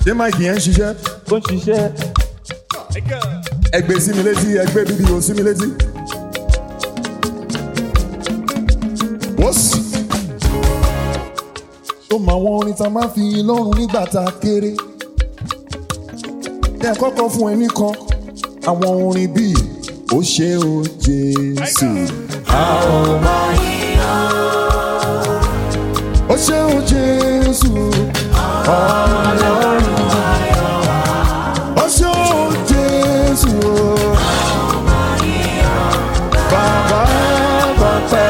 ṣé máìkì yẹn ń ṣiṣẹ́? Ó ń ṣiṣẹ́. Ẹgbẹ́ sí mi létí, ẹgbẹ́ fídíò sí mi létí. Wọ́sì. Ó mọ àwọn orin tá a máa fi lọ́rùn nígbà tá a kéré. Ní àkọ́kọ́ fún ẹni kan, àwọn orin bíi ó ṣe o Jésù. A ò máa yíyan. Ó ṣe o Jésù. Ọlọ́run ayọ̀ wá. Ó ṣe o Jésù. Bàbá bàbá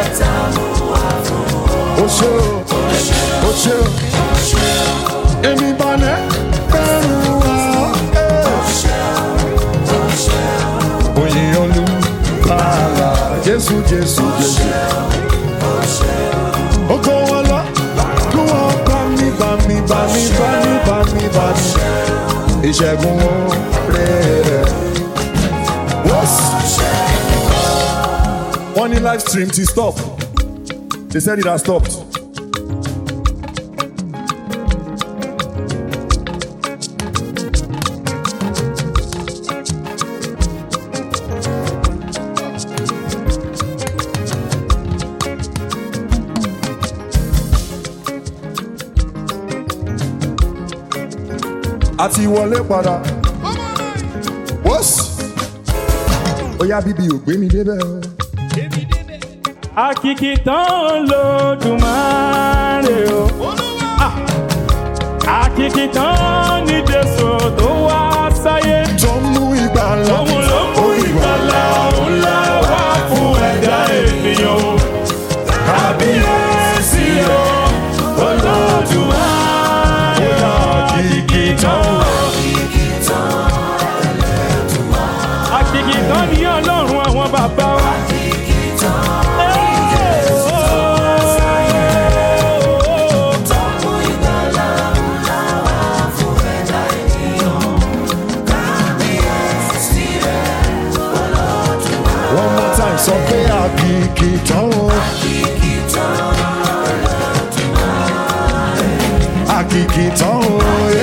ó ṣe o. Ó ṣe o. Èmi balẹ̀ bẹ̀rù wá. Oyin olùkàlà Jésù Jésù Jésù. Oko wọn lọ, kí wọ́n bá mi. Ìṣẹ́gun rẹ̀. Wọ́n ní live stream ti stop. They said it has stopped. Àti wọlé padà. Wọ́sì. Ó yá bíbí ò gbé mi débẹ̀. Àkìkìtàn l'Olódùmarè o. Àkìkìtàn ni Jésù tó wá sáyé. Tó mú ìgbàlà. Òun ló mú ìgbàlà ńlá wá fún ẹ̀dá ènìyàn o. Kábíyèsí o, Olódùmarè o. Àkìkìtàn. Àkìkìtàn ni Ọlọ́run àwọn bàbá wa. Sọ pé àkìkìtàn o. Àkìkìtàn o.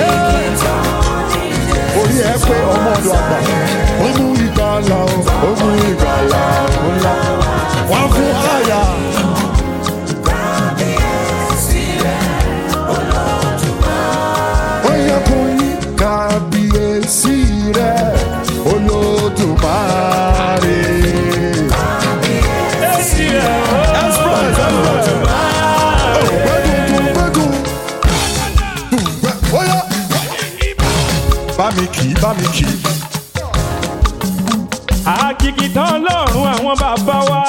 Orí ẹ pé ọmọ ọdọ àgbà. Ó mú ìgbàlà o. Ó mú ìgbàlà ńlá. Wọ́n fún àyà. Ó yẹ kó yí kábíyèsí rẹ̀ Olódùmarè. Bá mi kì í. Àkìkìtàn Ọlọ́run àwọn bàbá wa.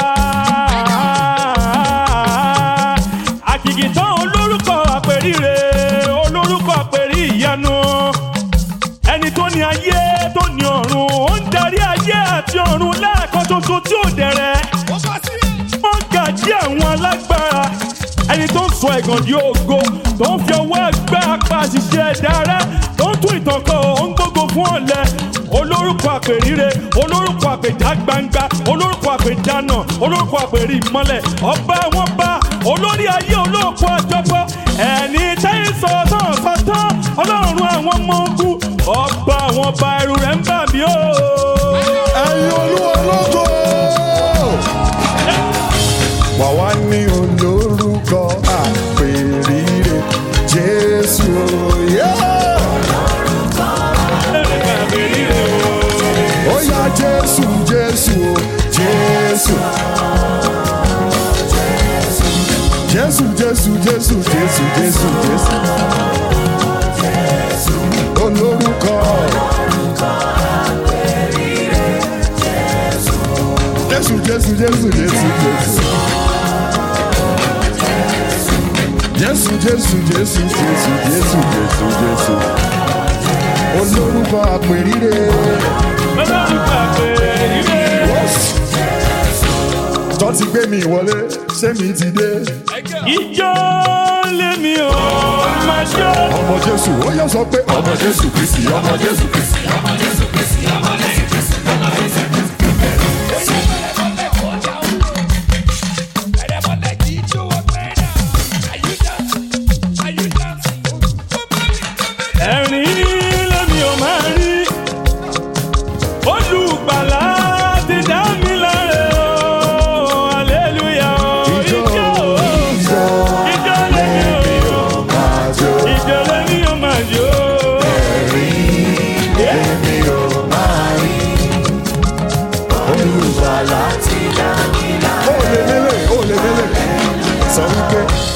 Àkìkìtàn olórúkọ àpèrire, olórúkọ àpèrí ìyanu. Ẹni tó ní ayé tó ní ọ̀run, ó ń darí ayé àti ọ̀run lẹ́ẹ̀kan ṣoṣo tí ò dẹ̀rẹ̀. Wọ́n gàjí àwọn alágbára. Ẹni tó ń sọ ẹ̀gàn di ògo, tó ń fi ọwọ́ ẹgbẹ́ apá àṣìṣe ẹ̀dá rẹ̀, tó ń tún ìtàn kọ, ó ń gbógo fún ọ̀lẹ. Olórúkọ àpèrire, olórúkọ àpèjà gbangba, olórúkọ àpèjánà, olórúkọ àpèrí ìmọ́lẹ̀, ọba àwọn bá, olórí ayé olóòkú àjọpọ̀, ẹni tẹ́yìn sọ̀tọ̀, Ọlọ́run àwọn ọmọ ogun, ọba àwọn ọba ẹrù rẹ̀ ń bà mí o. Ẹ̀yin Olúwa lógo. Wà wá ní olórúkọ àpèrire Jésù òye. Ó yá Jésù Jésù o Jésù. Jésù Jésù Jésù Jésù Jésù Jésù. Olórúkọ. Jésù Jésù Jésù Jésù Jésù. Jésù Jésù Jésù Jésù Jésù Jésù Jésù. Olórúkọ àpèrire. Olórúkọ àpèrire. Tó ti gbé mi wọlé, ṣé mi ti dé? Ìjọ lèmi ò máa jó. Ọmọ Jésù, ó yẹ sọ pé ọmọ Jésù Kristi, ọmọ Jésù Kristi, ọmọ Jésù Kristi, ọmọ Jésù Kristi, ọmọ Jésù Kristi. Ẹ̀rín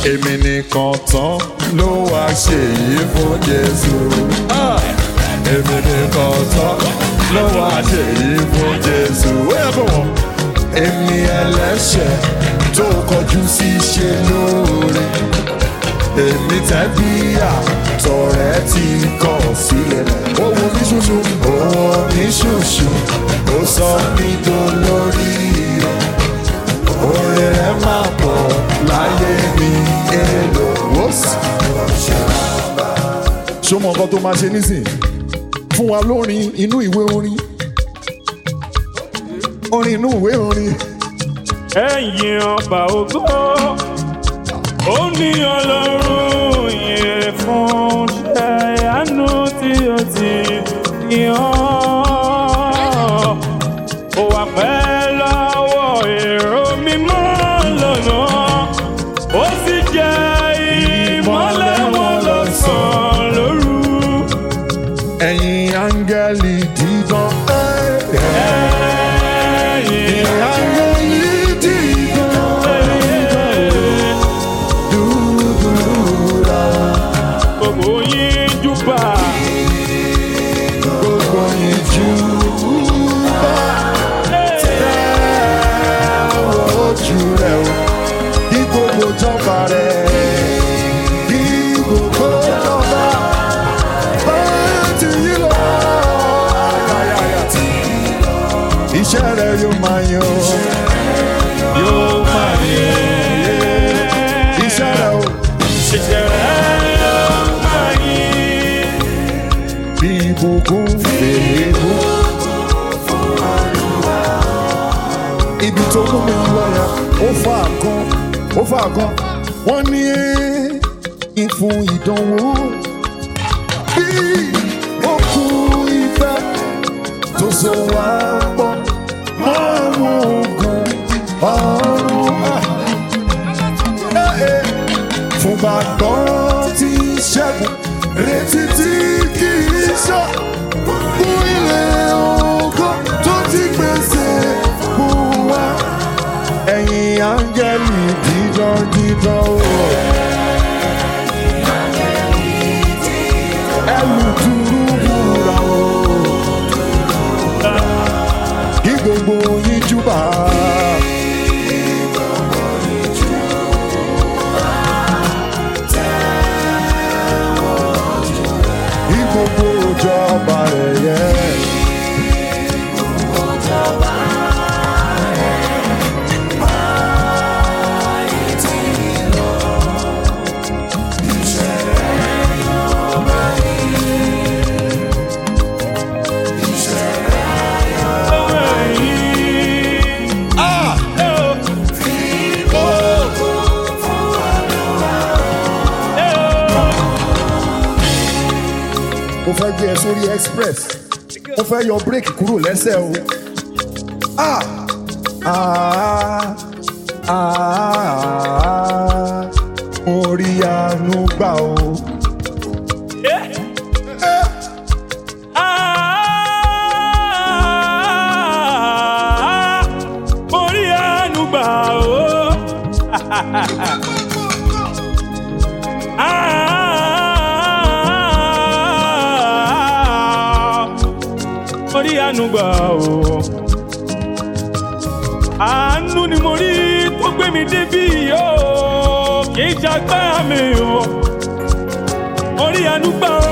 èmi nìkan tán ló wá ṣe yìí fún Jésù. Èmi nìkan tán ló wá ṣe yìí fún Jésù. Ó yẹ kó wọ́n. Èmi ẹlẹ́ṣẹ̀ tó kọjú sí ṣe lóore. Èmi tẹ́bí àtọ̀rẹ́ ti kọ̀ sílẹ̀. Ó wo mí ṣoṣo, ó wo mí ṣoṣo, ó sọ mí dolórí rẹ̀. Oore rẹ̀ máa pọ̀ láyé mi èlò ó sì. Ṣó mọ nǹkan tó máa ṣe nísìn? Fún wa lórin inú ìwé orin. Orin inú ìwé orin. Ẹ̀yin ọba ògo, ó ní Ọlọ́run yẹ fún ṣe àánú tí ó ti yàn. Ó wà pẹ́ lọ́wọ́ èrò mímọ́ lọ́nà, ó sì jẹ́ ìmọ́lẹ̀ wọn lọ́sàn-án lóru. Ẹ̀yin áńgẹ́lì dídán. Ẹ̀yin áńgẹ́lì dídán. Dúdúrà. Gbogbo yín júbà. Gbogbo yín júbà. Tẹ́wọ́ ojú rẹ̀ o. Kí gbogbo jọba rẹ̀. Kí gbogbo jọba. Báyìí yí lọ. Iṣẹ́ rẹ̀ yóò máa yan. Yóò máa yan. Iṣẹ́ rẹ̀ o. Iṣẹ́ rẹ̀ yóò máa yìn. Bí ìbùkún fèrèkú. Ibi tó mú mi lọ yẹn, ó fà kan, ó fà kan. Wọ́n ní ìfún ìdánwò. Bí okùn ìfẹ́ tó so wá pọ̀ mọ́ àwọn ogun ọ̀run. Fún gbàgbọ́ tí ṣẹ́gun, retí tí kì í ṣọ́. Fún ilé ògo tó ti pèsè fún wa. Ẹ̀yin áńgẹ́lì dídán dídán o. Ẹlùtùrúbùrà o. Kí gbogbo yín júbà. Kí gbogbo ìjọba rẹ̀ yẹ. Mo fẹ́ gbé ẹ sórí express. Mo fẹ́ yọ bírèkì kúrò lẹ́sẹ̀ o. Mo rí àánú gbà o. Mo rí àánú gbà o. Mo rí àánú gbà o. Àánú ni mo rí tó gbé mi débí o. Kì í ṣagbára mi o. Mo rí àánú gbà o.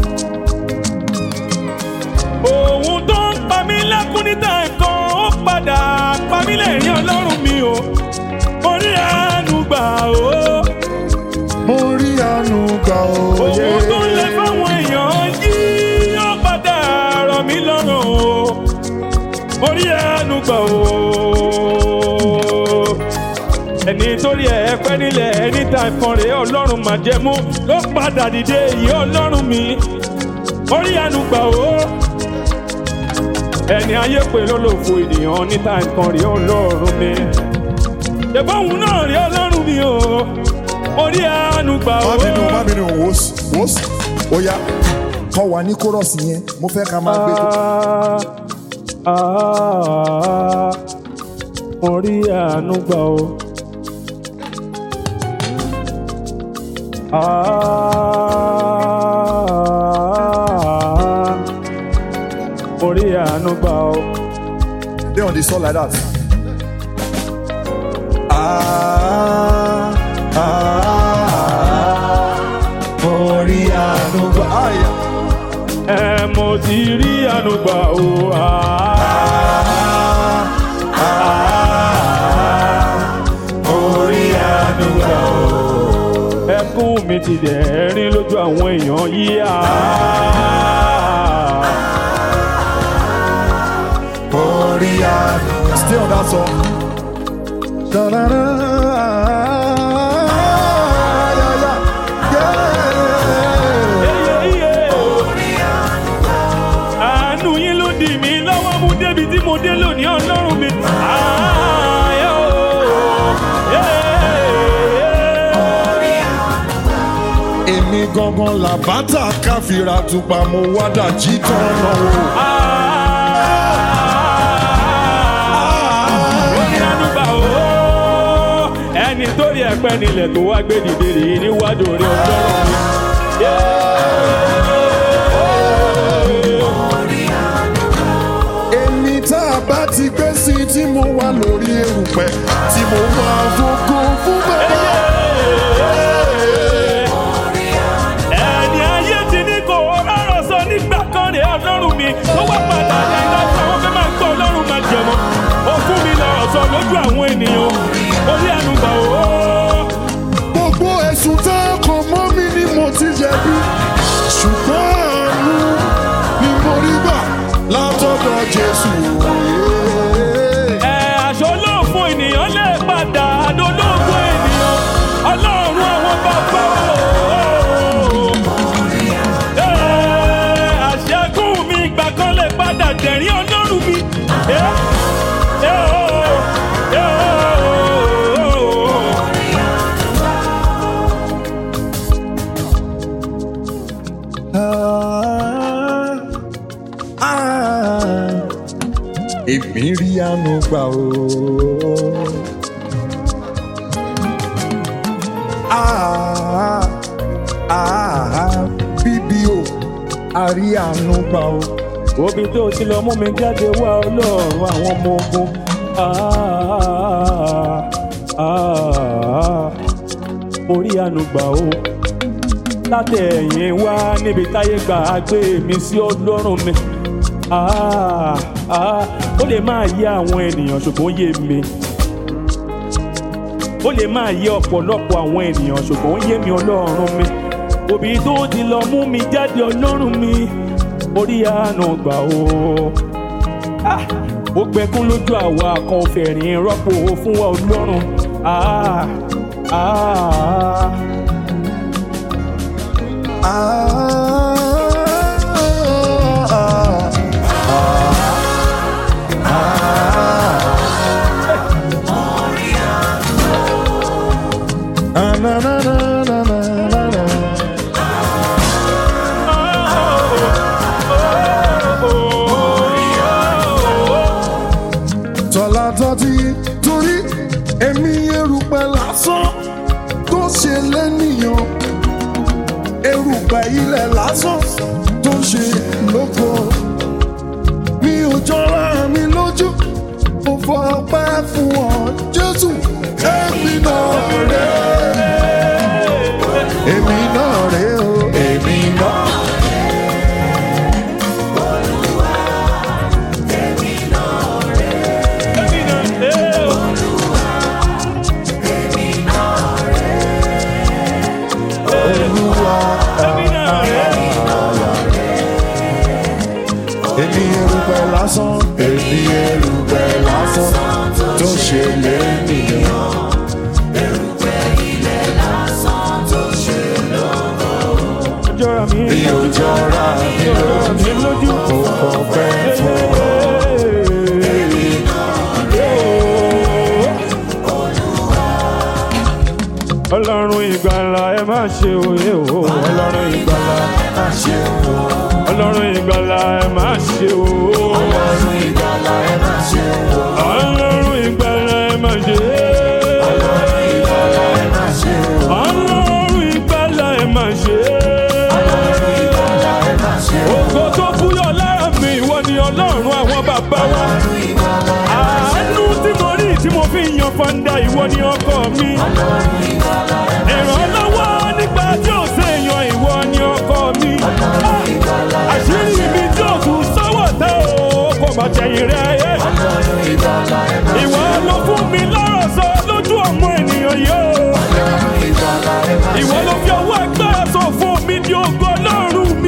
Òun tó ń pa mí lẹ́kún níta ẹ̀kan ó padà pa mí lẹ́rìn Ọlọ́run mi o. Mo rí àánú gbà o. Mo rí àánú gbà o. Òun tó ń lẹ fáwọn èèyàn yìí ó padà rọ̀ mí lọ́rùn o. Mo rí àánú gbà o. Ẹni torí ẹ pẹ́ nílẹ̀ ẹni tá ìfọ̀n rẹ̀ Ọlọ́run májẹ̀mú ló padà dìde yìí Ọlọ́run mi. Mo rí àánú gbà o. Ẹni ayé pè lólòfò ènìyàn níta nǹkan rí Ọlọ́run mi. Ṣèbóhùn náà rí Ọlọ́run mi o. Mo rí àánú gbà o. Má bínú wòsì. Ó yá, kọ́ wa ní kórọ̀sì yẹn. Mo fẹ́ ká máa gbé tó. Mo rí àánú gbà o. Orí àánú gbà ó. They on the soul like that. Orí àánú gbà. Mo ti rí àánú gbà ó. Orí àánú gbà ó. Ẹkún mi ti dẹ̀rín lójú àwọn èèyàn yìí. Orí àánú. Stay on that song. Da-da-da. Àánú yín ló dì mí lọ́wọ́ mú débi tí mo dé lónìí Ọlọ́run mi. Èmi gangan làbátà káfíra tupa mo wá dàjí tán náà o. Ẹni tó rí ẹ̀pẹ́ nílẹ̀ tó wá gbé dìde rí níwájú orí Ọlọ́run mi. Èmi tá a bá ti gbé sí tí mo wà lórí erùpẹ̀ tí mo wà fògo fún bàbá. Ẹni ayé ti ní kò rọrọ̀ sọ nígbà kan rẹ̀ Ọlọ́run mi tó wá padà ní láti àwọn fẹ́ máa gbọ́ Ọlọ́run máa jẹ̀mọ́. Ó fún mi lọ́rọ̀ sọ lójú àwọn ènìyàn. Orí àánú gbà ó. Gbogbo ẹ̀sùn tá a kàn mọ́ mi ni mo ti jẹ̀bi. Ṣùgbọ́n àánú ni mo rí gbà látọ̀dọ̀ Jésù. Aṣọ olóògùn ènìyàn lè padà dolóògùn ènìyàn. Ọlọ́run àwọn bàbá o. Àṣẹ́gun mi ìgbà kan lè padà dẹ̀rín Ọlọ́run mi. Èmi rí àánú gbà o. Bíbí o, a rí àánú gbà o. Òbí tó ti lọ mú mi jáde wá Ọlọ́run àwọn ọmọ ogun. Orí àánú gbà ó. Látẹ̀yìn wá níbi táyé gbà á gbé mi sí Ọlọ́run mi. Ó lè máa yé àwọn ènìyàn ṣùgbọ́n yé mi. Ó lè máa yé ọ̀pọ̀lọpọ̀ àwọn ènìyàn ṣùgbọ́n yé mi Ọlọ́run mi. Òbí tó ti lọ mú mi jáde Ọlọ́run mi. Orí àánú gbà ó. Ó gbẹkún lójú àwa kan fẹ̀rín rọ́pò fún wa Ọlọ́run. Tọ́lá tọ́tí torí èmi erùpẹ̀ lásán tó ṣe lẹ́nìyàn, erùpẹ̀ ilẹ̀ lásán tó ṣe lóko. Mi ò jọra mi lójú, mo fọ ọpẹ́ fún ọ Jésù. Èmi náà rè é, èmi náà rè é o, èmi náà. Èmi erùpẹ̀ lásán, èmi erùpẹ̀ lásán tó ṣe lẹ́nìyàn. Erùpẹ̀ ilẹ̀ lásán tó ṣe lóko. Mi ò jọra mi lójú, mo fọpẹ́ fún ọ. Èmi náà rè é, Olúwa. Ọlọ́run ìgbàlà ẹ má ṣe òye o. Ọlọ́run ìgbàlà ẹ má ṣe o. Ọlọ́run ìgbàlà ẹ má ṣe o. Ọlọ́run ìgbàlà ẹ má ṣe o. Ọlọ́run ìgbàlà ẹ má ṣe. Ọlọ́run ìgbàlà ẹ má ṣe o. Ọlọ́run ìgbàlà ògo tó búyọ lára mi ìwọ ni ọlọ́run àwọn bàbá wa. àánú tí mo rí tí mo fi yan fanda ìwọ ni ọkọ mi. ìrànlọ́wọ́ nígbà tí ò ṣèyàn ìwọ ni ọkọ mi. àṣírí mi tí ò tún sọ́wọ́ tẹ́ o kò má jẹ̀yìn rẹ̀ ayé. ìwọ ló fún mi lọ́rọ̀ sọ lójú ọmọ ènìyàn yìí o. ìwọ ló fi ọwọ́ agbára sọ fún mi di ògo ọlọ́run mi.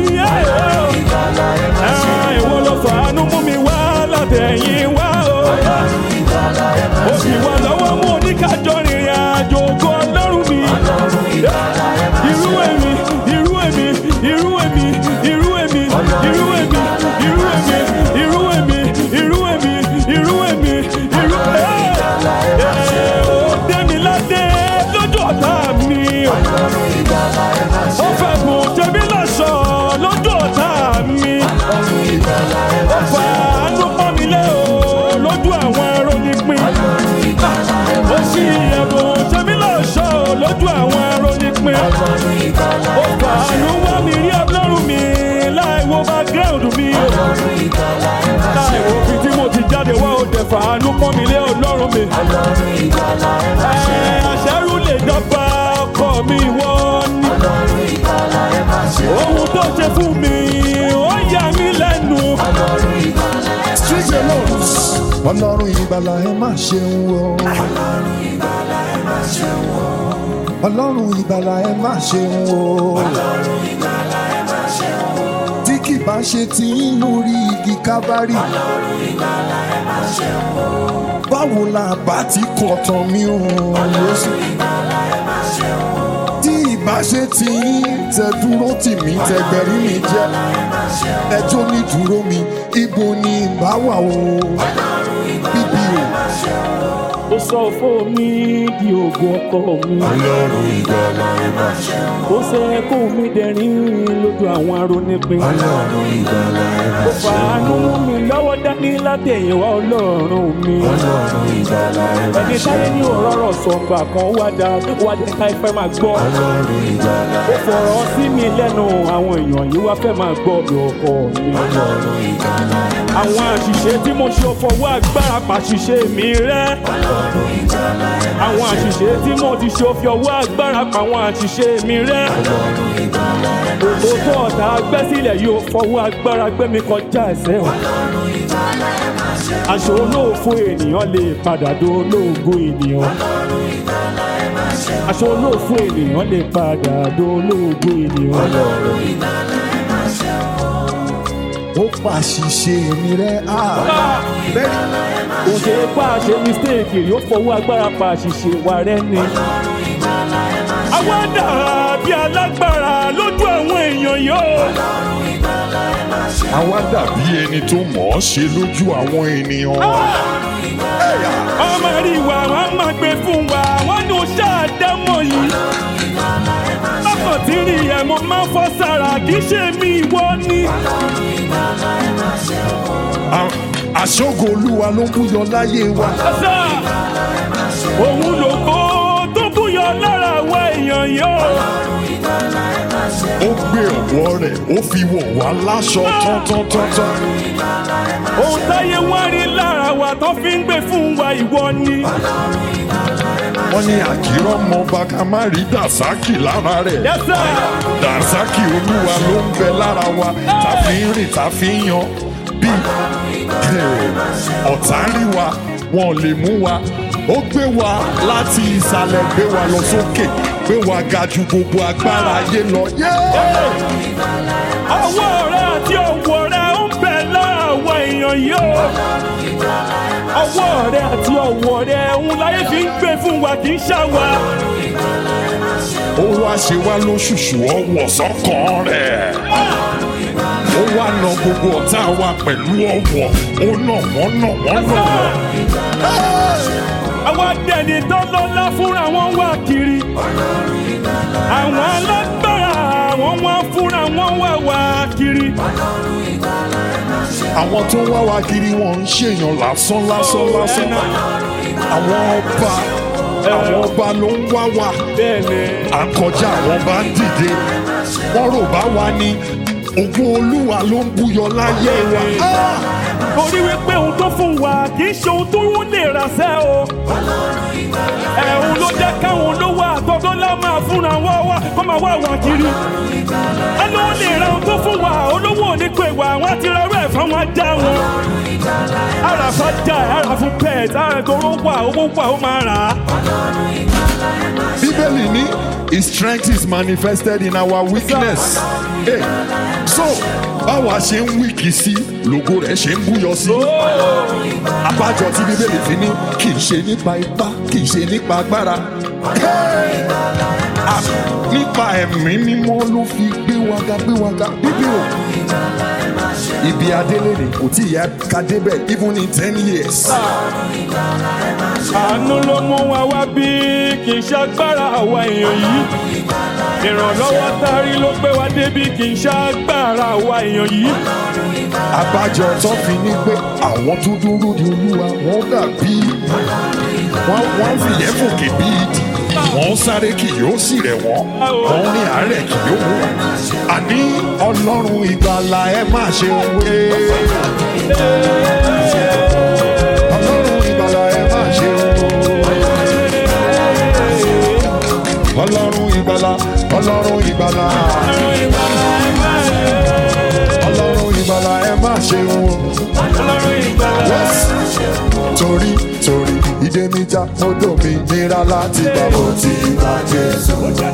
ìwọ ló fàánú mú mi wá látẹ̀yìn wá o. ó sì wà lọ́wọ́ mú oníkájọ rìnrìn àjò ògo ọlọ́run mi. irú èmi irú èmi irú èmi irú èmi irú èmi irú èmi irú èmi irú èmi irú èmi irú ó dé mi ládé lójú ọ̀tá mi. ó fẹ́ bùn tèmi lọ́ṣọ̀ lójú ọ̀tá mi. ó fà ánú pọ́n mi lé o lójú àwọn ẹ̀rọ nípìn. ó sì ẹ̀bùn tèmi lọ́ṣọ̀ lójú àwọn ẹ̀rọ nípìn. ó fà ánú wá mi rí ọlọ́run mi láì wo background mi. láì wo fi tí mo ti jáde wá ó dẹ̀ fà ánú pọ́n mi lé ọlọ́run mi. àṣẹ́rù lè dọ́gba ọkọ mi wọ́n ní. ohun tó ṣe fún mi ó yà mí lẹ́nu. Street alone. Ọlọ́run ìgbàlà ẹ má ṣeun o. Ọlọ́run ìgbàlà ẹ má ṣeun o. Tí kì bá ṣe ti ń lórí igi Kábárì. Báwo la bá ti kọ̀ tán mi o? Tí ìbá ṣe ti ń tẹ dúró tì mí tẹ gbẹ̀rí mi jẹ́. Ẹjọ́ ní dúró mi, ibo ni ìbá wà o? Bíbí o. ó sọ fún mi di ògo ọkọ mi. Ọlọ́run ìgbàlà ẹ má ṣeun. ó ṣe kó mi dẹ̀rín lójú àwọn arónípin. Ọlọ́run ìgbàlà ẹ má ó fàánú mú mi lọ́wọ́ dání látẹ̀yìnwá ọlọ́run mi. Ọlọ́run ìgbàlà ẹ má ẹni táyé ní òróró sọ̀gbà kan wá dé ká ìfẹ́ máa gbọ́. Ọlọ́run ìgbàlà ó fọ̀rọ̀ sí mi lẹ́nu àwọn èèyàn yìí wá fẹ́ máa gbọ́ bí ọkọ mi. Ọlọ́run ìgbàlà ẹ má àwọn àṣìṣe tí mo ṣe fọwọ́ agbára pàṣìṣe mi rẹ́. Ọlọ́run ìgbàlà ẹ má àwọn àṣìṣe tí mo ti ṣe fi ọwọ́ agbára pa àwọn àṣìṣe mi rẹ́. Ọlọ́run ìgbàlà ẹ má òtò ọ̀tá gbẹ́ sílẹ̀ yóò fọwọ́ agbára gbé mi kọjá ẹsẹ̀ wọn. Ọlọ́run ìgbàlà ẹ má ṣeun. aṣọ olóòfo ènìyàn lè padà do olóògo ènìyàn. Ọlọ́run ìgbàlà ẹ má ṣeun. aṣọ olóòfo ènìyàn lè padà do olóògo ènìyàn. Ọlọ́run ìgbàlà ẹ má ṣeun. Ó pàṣìṣe mi rẹ́ bẹ́ẹ̀ni. kò ṣe é pa àṣẹ mistake rí ó fọwọ́ agbára pa àṣìṣe wa rẹ́ ni. àwa dàrá bí alágbára lójú àwọn èèyàn yóò. Àwa dàbí ẹni tó mọ̀ ọ́ ṣe lójú àwọn ènìyàn. ọmọ rí wa wọn máa gbé fún wa wọn ní o ṣáàdámọ̀ yìí. bákan tí rí ẹ̀ mo máa ń fọ́ sára kì í ṣe mi ìwọ ni. Àṣọ́gun Olúwa ló ń búyọ láyé wa. òun lògo tó búyọ lára wa èèyàn yóò. Ó gbé ọ̀wọ́ rẹ̀ ó fi wọ̀ wá láṣọ tán. ohun táyé wá rí lára wa tó fi ń gbé fún wa ìwọ ni. Wọ́n ní àkìrọ̀ mọ bàkà má rí Dàsákì lára rẹ̀. Yes, sir. Dàsákì Olúwa ló ń bẹ lára wa tá fi ń rìn tá fi ń yan bí ọ̀tá rí wa wọn ò lè mú wa. Ó gbé wa láti ìsàlẹ̀ gbé wa lọ sókè gbé wa ga ju gbogbo agbára ayé lọ. ọwọ́ rẹ àti ọwọ́ rẹ ń bẹ lára àwọn èèyàn yìí o. ọwọ́ rẹ àti ọwọ́ rẹ ń láyé fi ń gbé fún wa kì í ṣàwà. Ó wá ṣe wá lóṣùṣù ọwọ́ sọ́kàn rẹ̀. Ó wá na gbogbo ọ̀tá wa pẹ̀lú ọwọ́. Ó nà wọ́n nà wọ́n nà wọ́n. àwọn adẹ́ni tó lọ́lá fúnra wọn wá kiri. àwọn alágbára àwọn wá fúnra wọn wá kiri. Àwọn tó ń wá wa kiri wọn ń ṣèyàn lásán. Àwọn ọba ló ń wá wa. bẹ́ẹ̀ni. À ń kọjá àwọn bá ń dìde. Wọ́n rò bá wa ní ògo Olúwa ló ń búyọ láyé wa. Torí wípé ohun tó fún wa kì í ṣe ohun tó wọ́n lè rà sẹ́ o. Ẹ̀hún ló jẹ́ káwọn olówó àtọ́dọ́lá máa fúnra wọ́n wá kó máa wá wà kiri. Ẹnu ó lè ra ohun tó fún wa olówó òní pé wà wọ́n ti rọrùn ẹ̀fọ́ wọn já wọn. Ara fún já ara fún pet ara ìgboro wà owó wà ó máa rà á. Bíbélì ní his strength is manifested in our weakness. Hey. So báwa ṣe ń wíkì sí lògo rẹ̀ ṣe ń búyọ sí. Abájọ tí Bíbélì fi ní kì í ṣe nípa ipá kì í ṣe nípa agbára. Nípa ẹ̀mí mímọ́ ló fi gbé wa ga Bíbélì. Ibi adélé ni kò tí ìyá ká débẹ̀ even in 10 years. Àánú ló mú wa wá bí kì í ṣagbára àwa èèyàn yìí. Ìrànlọ́wọ́ tárí ló gbé wa débi kì í ṣagbára àwa èèyàn yìí. Abájọ tó fi ní pé àwọn tó dúró di Olúwa wọ́n dàbí wọ́n fìyẹ́ fòkè bí ìdì. Wọ́n sáré kì yóò sì rẹ̀ wọ́n. Wọ́n ní àárẹ̀ kì yóò mú wọn. Àní Ọlọ́run ìgbàlà ẹ má ṣe wé. Ọlọ́run ìgbàlà ẹ má ṣe wé. Ọlọ́run ìgbàlà Ọlọ́run ìgbàlà Ọlọ́run ìgbàlà ẹ má ṣe wé. Torí ìdè mi já odò mi nira láti gbà mo ti bá Jésù.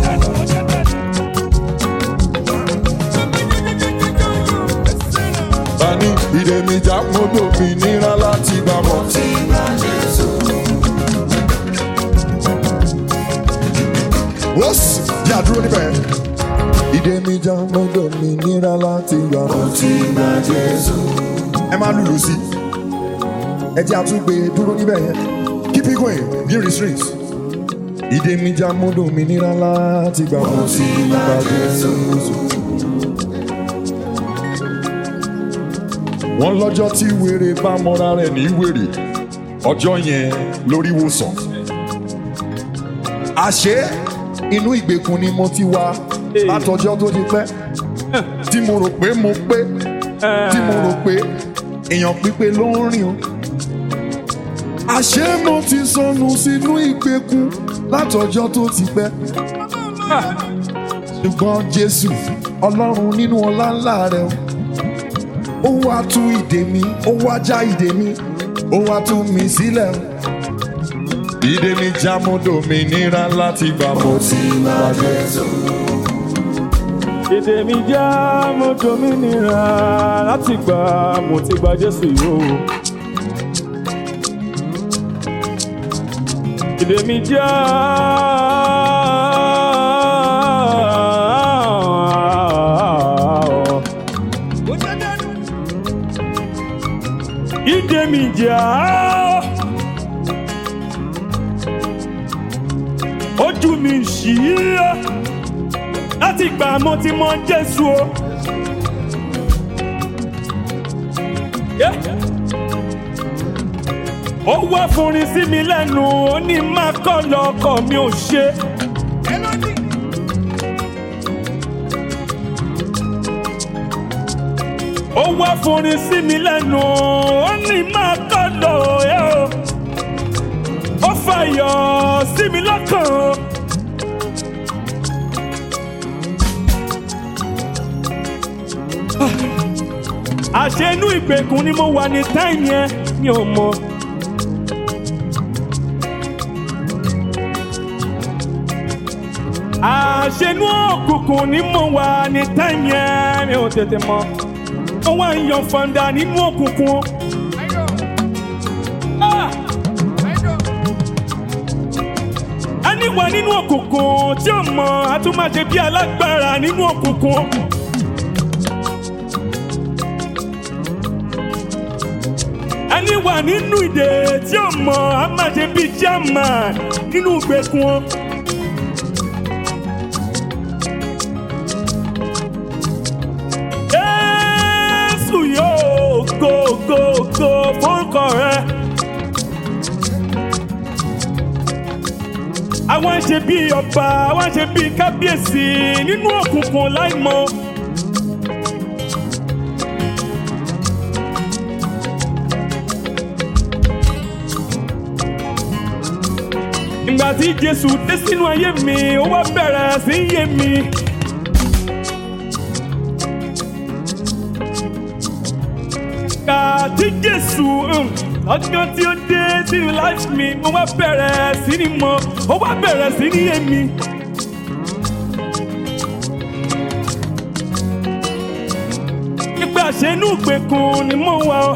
Bani ìdè mi já odò mi nira láti gbà mo ti bá Jésù. Wọ́sì yà dúró níbẹ̀. Ìdè mi já odò mi nira láti gbà mo ti bá Jésù. Ẹ máa lùlù sí i. Ẹ jẹ́ àtúgbè dúró níbẹ̀ yẹn. Keep it going, give restraints. Ìdè mi já mọ́dọ̀ mi nira láti gbà mọ́ sí bá Jésù. Wọ́n lọ́jọ́ tí wèrè bá mọ́ra rẹ̀ ní wèrè, ọjọ́ yẹn lórí wòsàn. Àṣé inú ìgbèkùn ni mo ti wá látọjọ́ tó ti pẹ́. Tí mo rò pé mo pé, tí mo rò pé èèyàn pípé ló ń rìn o. Àṣé mo ti sọnù sínú ìgbèkùn látọjọ́ tó ti pẹ́. Ṣùgbọ́n Jésù Ọlọ́run nínú ọlá ńlá rẹ̀ ó wá tú ìdè mi, ó wá já ìdè mi, ó wá tú mi sílẹ̀. Ìdè mi já mo dòmìnira láti gbà mo ti bá Jésù. Ìdè mi já mo dòmìnira láti gbà mo ti bá Jésù yóò. Ìdè mi já ìdè mi já ojú mi ṣí láti gbà mo ti mọ Jésù o. Ó wá fúnrin sí mi lẹ́nu ó ní má kọ́ lọ́kọ̀ mi ò ṣe. Ó wá fúnrin sí mi lẹ́nu ó ní má kọ́ lọ ẹ́ o. Ó fàyọ̀ sí mi lọ́kàn. Àṣẹ inú ìgbèkùn ni mo wà ní táìmù yẹn mi ò mọ̀. Àṣẹnú òkùnkùn ni mo wà ní táìmù yẹn mi ò tètè mọ̀. Mo wá ń yan fọ̀ǹdà nínú òkùnkùn. Ẹni wà nínú òkùnkùn tí ó mọ̀ á tún máa ṣe bí alágbára nínú òkùnkùn. Ẹni wà nínú ìdè tí ó mọ̀ á máa ṣe bí jámà nínú ìgbèkùn. Go fórúkọ rẹ. Àwọn ṣe bí ọba, àwọn ṣe bí kábíyèsí nínú òkùnkùn láìmọ̀. tí Jésù dé sínú ayé mi ó wá bẹ̀rẹ̀ sí í yé mi. Ìgbà tí Jésù ọjọ́ tí ó dé sínú life mi ó wá bẹ̀rẹ̀ sí ní mọ̀ ó wá bẹ̀rẹ̀ sí ní yé mi. Nígbà ṣe inú ìgbèkùn ni mo wà ọ́.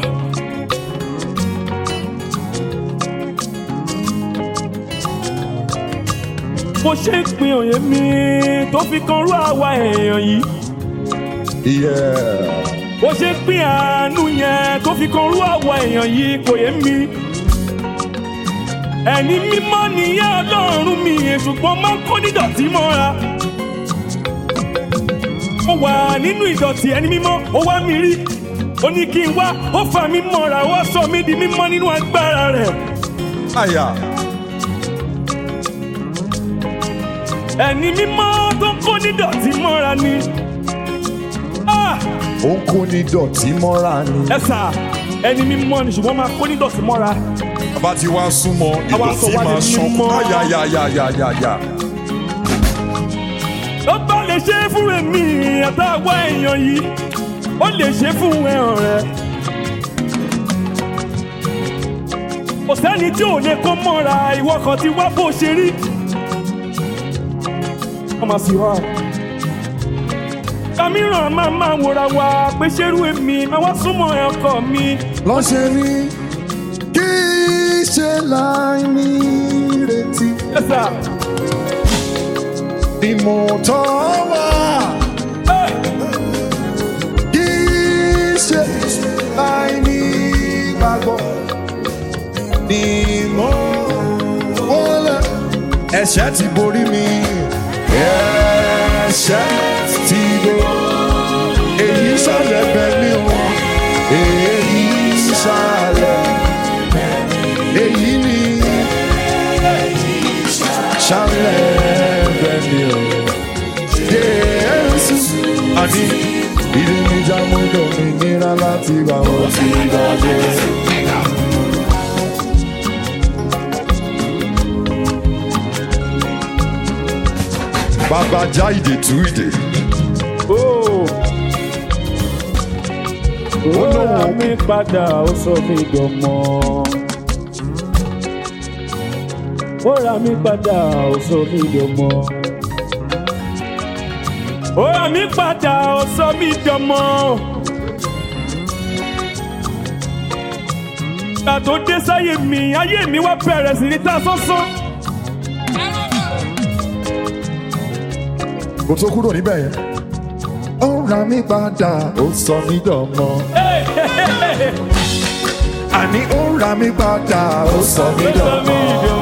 Mo ṣe ń pín òye mi tó fi kan rú àwa èèyàn yìí. Mo ṣe ń pín àánú yẹn tó fi kan rú àwa èèyàn yìí kò yé mi. Ẹni mímọ́ nìyẹn Ọlọ́run mi ṣùgbọ́n máa ń kó nídọ̀tí mọ́ra. Mo wà nínú ìdọ̀tí ẹni mímọ́ ó wá mi rí. Ó ní kí n wá ó fà mí mọ́ra ó wá sọ mí di mímọ́ nínú agbára rẹ̀. Ẹni mímọ́ tó ń kó nídọ̀tí mọ́ra ni. Ó ń kó nídọ̀tí mọ́ra ni. Ẹ sà ẹni mímọ́ ni ṣùgbọ́n máa kó nídọ̀tí mọ́ra. Bàbá tí wàá súnmọ́ ìdọ̀tí máa ṣàn kú. Ó bá lè ṣe é fún èmi àtàwọn èèyàn yìí ó lè ṣe é fún ẹ̀hàn rẹ̀. Kò sẹ́ni tí ò lè kó mọ́ra ìwọ kan ti wá bó ṣe rí. Ọmọ sí wa. Kàmíràn máa wòra wa pé ṣerú èmi máa wá súnmọ́ ọkọ mi. Lọ́ṣẹ̀ ni kì í ṣe láì ní ìrètí. Yes sir. Ni mo tọ́ wá. Kì í ṣe láì ní ìgbàgbọ́. Ni mo wọlé. Ẹ̀ṣẹ̀ ti borí mi. Ẹ̀ṣẹ̀ ti borí. Èyí sálẹ̀ bẹ̀ mí o. Èyí sálẹ̀. Èyí ni. Sálẹ̀ bẹ̀ mí o. Jésù. Àní ìdíjà mú dòmìnira láti wà ó ti gbàgbé. Bàbá já ìdè tú ìdè. Ó rà mí padà ó sọ mí dọmọ. Ó rà mí padà ó sọ mí dọmọ. Ó rà mí padà ó sọ mí dọmọ. Ìgbà tó dé sáyé mi ayé mi wá bẹ̀rẹ̀ sí ní ta sánsán. Kò tó kúrò níbẹ̀ yẹn. Ó rà mí padà, ó sọ mí dọmọ. Àní ó rà mí padà, ó sọ mí dọmọ.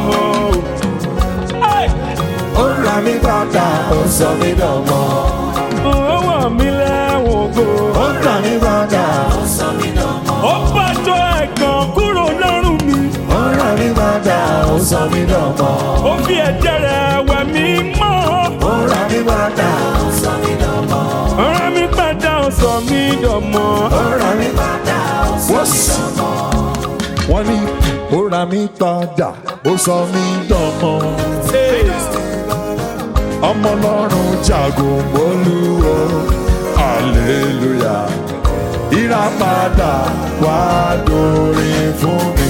Ó rà mí padà, ó sọ mí dọmọ. Ó wà mí lẹ́wọ̀n go. Ó rà mí padà, ó sọ mí dọmọ. Ó bàjọ́ ẹ̀gàn kúrò lọ́rùn mi. ó rà mí padà, ó sọ mí dọmọ. Ó fi ẹ̀jẹ̀ rẹ̀ wẹ̀ mí mọ́. Ó rà mí padà, Ó sọ mí dọmọ. Ó rà mí padà ó sọ mí dọmọ. ó rà mí Padà ó sọ mí dọmọ. wọ́n ní ó rà mí padà, ó sọ mí dọmọ. Ọmọ Ọlọ́run jagun Olúwo, hallelujah. Ìràpadà wá dórin fún mi.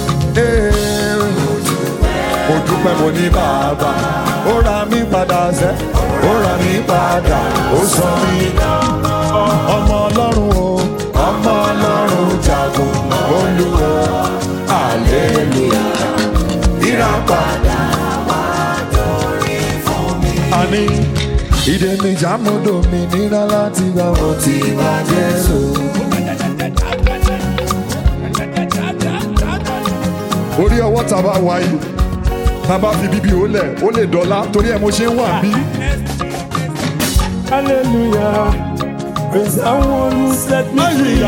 Mo dúpẹ́ mo ní bàbá, ó rà mí padà sẹ́, ó rà mí padà, ó sọ mí dọmọ. Ọmọ Ọlọ́run o, ọmọ Ọlọ́run jagun Olúwo, hallelujah. Ìràpadà àní ìdè mi jàmúdò mi nira láti gbà wọ́n ti bá Jésù. Orí ọwọ́ tá a bá wáyé tá a bá fi bíbí ó lè dọ́là torí ẹ̀ mo ṣe ń wà bí. Hallelujah, praise the one who set me free.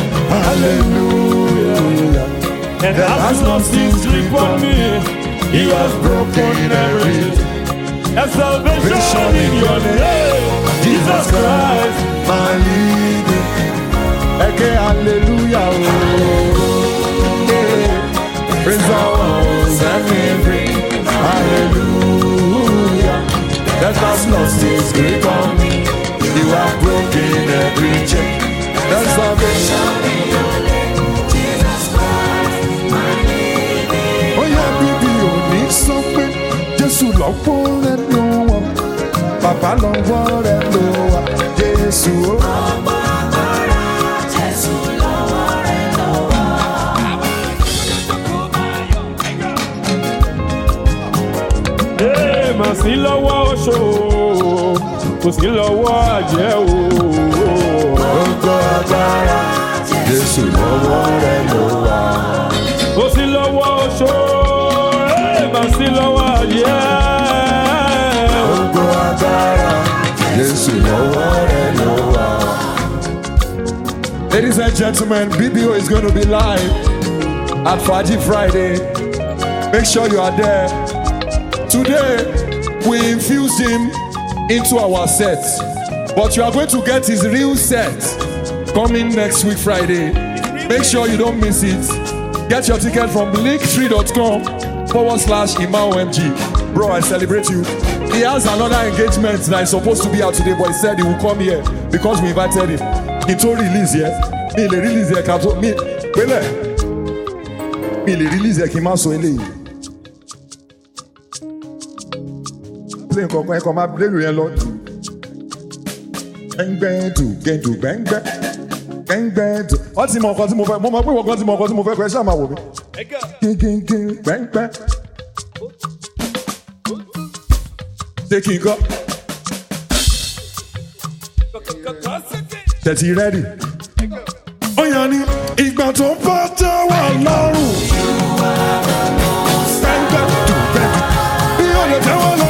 Hallelujah. And has lost his grip on me. He has broken everything. There's salvation in your name, Jesus Christ, my leader. Again, hallelujah. Praise the Lord, set me free. Hallelujah. every chain. That's salvation. Oh yeah, baby, you need something. Jésù lọ́wọ́ rẹ̀ ló wà. Bàbá lọ́wọ́ rẹ̀ ló wà. Jésù ó. Mà sí lọ́wọ́ oṣó kò sí lọ́wọ́ àjẹ́ o. Ọjọ́ agbára Jésù lọ́wọ́ rẹ̀ ló wà. Kò sí lọ́wọ́ oṣó mà sí lọ́wọ́ àjẹ́. Ọjọ́ agbára Jésù lọ́wọ́ rẹ̀ ló wà. Ladies and gentlemen, BBO is going to be live at Faji Friday. Make sure you are there. Today, we infused him into our set, but you are going to get his real set coming next week Friday. Make sure you don't miss it. Get your ticket from linktree.com/ImaoMG. Bro, I celebrate you. He has another engagement that is supposed to be out today, but he said he will come here because we invited him. He told release here. Me le release here, Kato. Me le release here, Kimaso Ele. Play nǹkan ẹ̀kọ́ máa blé lóyún lọ. Gbẹ́ngbẹ́ntù gbẹ́ngbẹ́ntù. Ọ ti mọ nǹkan tí mo fẹ́, mo mọ pé wọ́n kan ti mọ nǹkan tí mo fẹ́ pẹ́ ṣáà máa wò mí. Gbẹ́ngbẹ́. Ṣé kí n kọ́? Tẹ̀tí rẹ́dì. Ó yàn ní ìgbà tó bá tẹ́ wà lọ́rùn. Gbẹ́ngbẹ́ntù gbẹ́ngbẹ́. Bí ó lè tẹ́ wà lọ́rùn.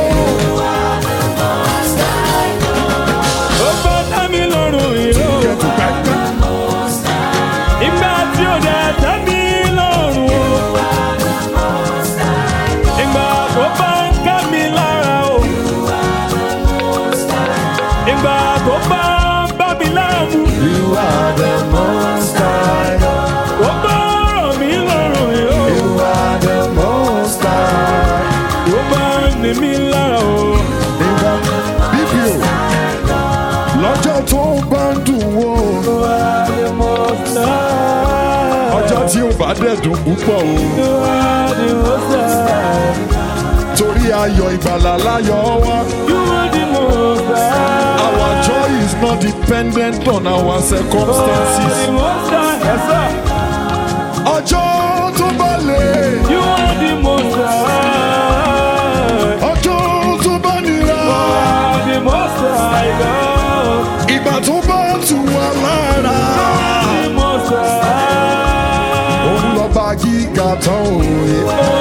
Lọ́jọ́ tó bá ń dùn wò. Ọjọ́ tí ó bá dẹ̀ dùn púpọ̀ o. Torí ayọ̀ ìgbàlà láyọ̀ wá. Our joy is not dependent on our circumstances. Ọjọ́ tó bá lè. Ọjọ́ tó bá nira. Ìgbà tó bá tù wá lára. Òun lọ bá gíga tán òye.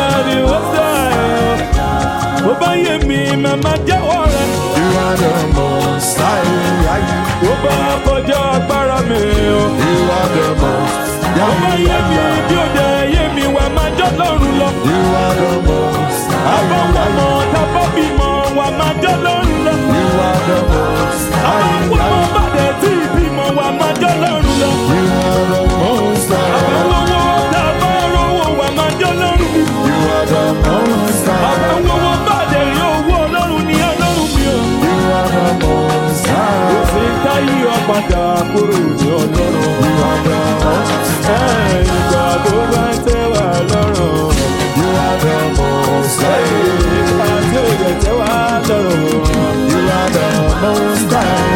Bó bá yé mi, màmá jẹ́wọ́ rẹ̀. You are the most high. Bó bá kọjá agbára mi o. You are the most high. Bó bá yé mi, bí ó dé yé mi, wà máa jọ́ lọ́rùn lọ. You are the most high. Àbọ̀wọ̀mọ̀ tàbọ̀ bímọ, wà máa jọ́ lọ́rùn lọ. You are the most high. Àbọ̀wọ̀mọ̀ bàdẹ̀ tí ìbímọ, wà máa jọ́ lọ́rùn lọ. You are the most high. Àbọ̀wọ̀mọ̀ tàbọ̀ rówó, wà máa jọ́ lọ́rùn. You are the most high. Àbọ̀wọ̀mọ̀ bàdẹ̀ rí owó ọlọ́run ní ọlọ́run mi o. You are the most high. Kò sí táyé ọ̀padà kúrò ní ọlọ́run. You are the most high. Ìgbà tó bá tẹ́ wà lọ́rùn. You are the most high. Ìgbà tí ò yẹ tẹ́ wà lọ́rùn. You are the most high.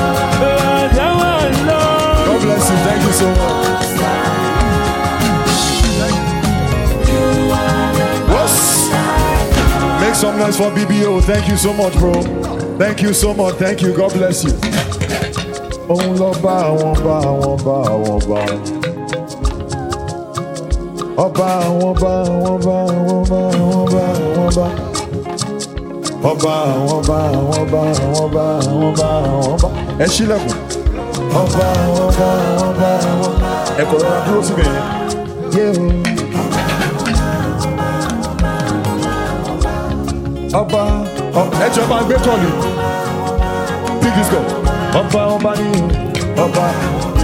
God bless you. Thank you so much. Make some noise for BBO. Thank you so much, bro. Thank you so much. Thank you. God bless you. Òun lọ bá àwọn bá àwọn bá àwọn bá. Ọba àwọn bá àwọn bá àwọn bá àwọn bá àwọn bá. Ọba àwọn bá àwọn bá àwọn bá àwọn bá àwọn bá. Ẹ ṣílẹ̀kùn. Ọba àwọn bá àwọn bá àwọn bá. Ẹ kọ̀ ọ́ra dúró síbẹ̀ yẹn. Ọba ẹjọ́ bá ń gbé kọ́ọ̀lù. Pick this call. Ọba ní ọba.